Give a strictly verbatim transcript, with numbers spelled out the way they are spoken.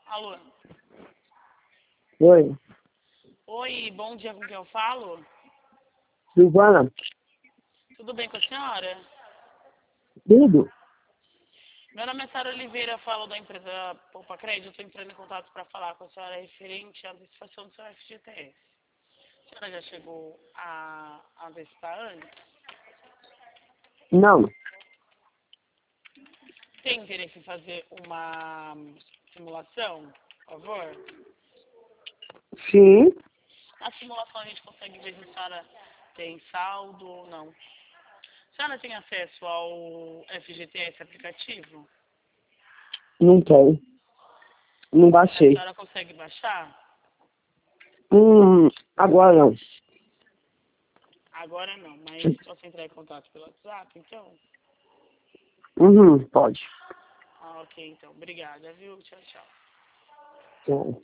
Alô? Oi, Oi, bom dia, com quem eu falo? Silvana, Tudo bem com a senhora? tudo? Meu nome é Sara Oliveira, falo da empresa Poupa Crédito. Estou entrando em contato para falar com a senhora referente à antecipação do seu F G T S. A senhora já chegou a a antecipar antes? Não, Tem interesse em fazer uma simulação, por favor? sim, Na simulação a gente consegue ver se a senhora tem saldo ou não. A senhora tem acesso ao F G T S aplicativo? não tem, não A baixei. senhora consegue baixar? Hum, agora não. Agora não, mas posso entrar em contato pelo WhatsApp, então? Uhum, pode. Ah, ok, então. Obrigada, viu? Tchau, tchau. Tchau.